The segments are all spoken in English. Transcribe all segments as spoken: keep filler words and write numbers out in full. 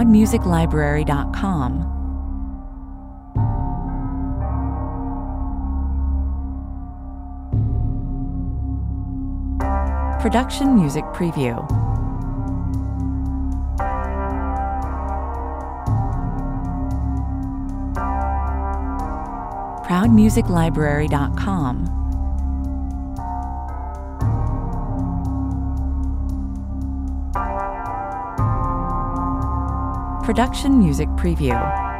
proud music library dot com. Production Music Preview. proud music library dot com. Production Music Preview.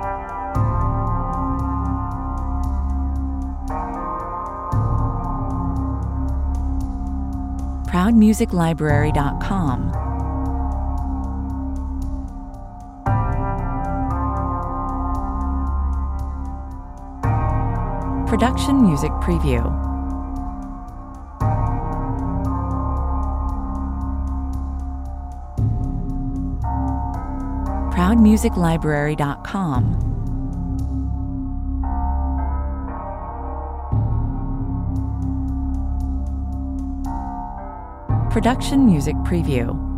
proud music library dot com. Production Music Preview. proud music library dot com. Production Music Preview.